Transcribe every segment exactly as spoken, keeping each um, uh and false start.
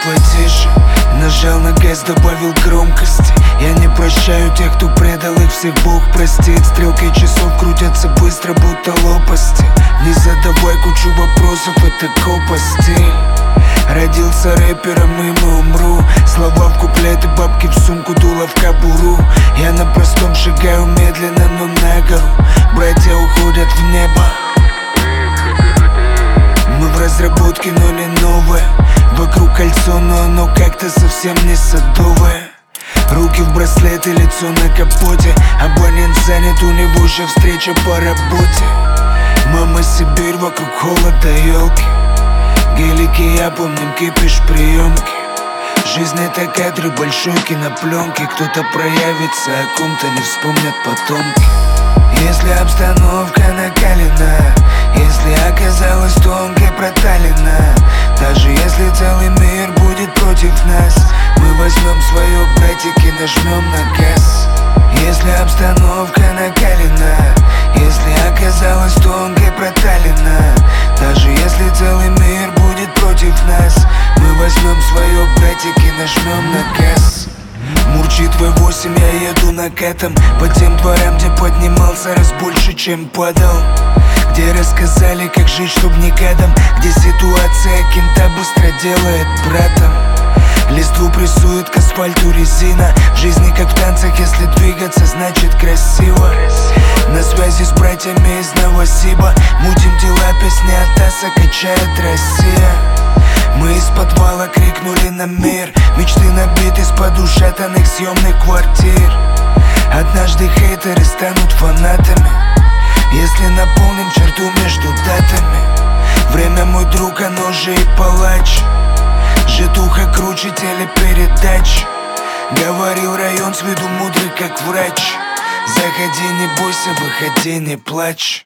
потише. Нажал на газ, добавил громкости. Я не прощаю тех, кто предал их, всех Бог простит. Стрелки часов крутятся быстро, будто лопасти. Не задавай кучу вопросов, это копа стиль. Родился рэпером, им умру. Слова в куплеты, бабки в сумку, дуло в кобуру. Я на простом шагаю медленно, но на гору. Братья уходят в небо. Мы в разработке, но не новое. Вокруг кольцо, но оно как-то совсем не садовое. Руки в браслеты, лицо на капоте. Абонент занят, у него же встреча по работе. Мама, Сибирь, вокруг холода, елки. Гелики, я помним кипиш, приемки. Жизнь это кадры большой кинопленки. Кто-то проявится, о ком-то не вспомнят потомки. Если обстановка накалена, если оказалась тонкой проталина, даже если целый мир будет против нас, мы возьмем свое, братики, нажмем на газ. Если обстановка накалена, если оказалась тонкой проталина, даже если целый мир будет против нас, мы возьмем свое, братики, нажмем на газ. Мурчит вэ восемь, я еду накатом по тем дворам, где поднимался раз больше, чем падал. Где рассказали, как жить, чтоб не гадом. Где ситуация кента быстро делает братом. Листву прессует к асфальту резина. В жизни как в танцах, если двигаться, значит красиво. На связи с братьями из Новосиба. Мутим дела, песня от Аса качает Россия. Мы из подвала крикнули на мир. Мечты набиты из-под ушатанных съемных квартир. Однажды хейтеры станут фанатами, если наполним черту между датами. Время, мой друг, оно же и палач. Житуха круче телепередач. Говорил район с виду мудрый, как врач. Заходи, не бойся, выходи, не плачь.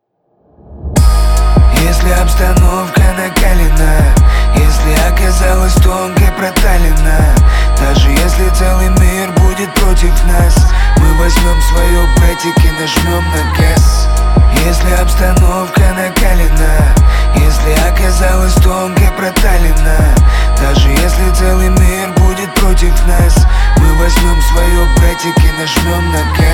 Если обстановка накалена, если оказалась тонкой проталина, даже если целый мир будет против нас, мы возьмем свое, братики, нажмем на газ. Если обстановка накалена, если оказалась тонкой проталина, даже если целый мир будет против нас, мы возьмем свое, братики, нажмем на газ.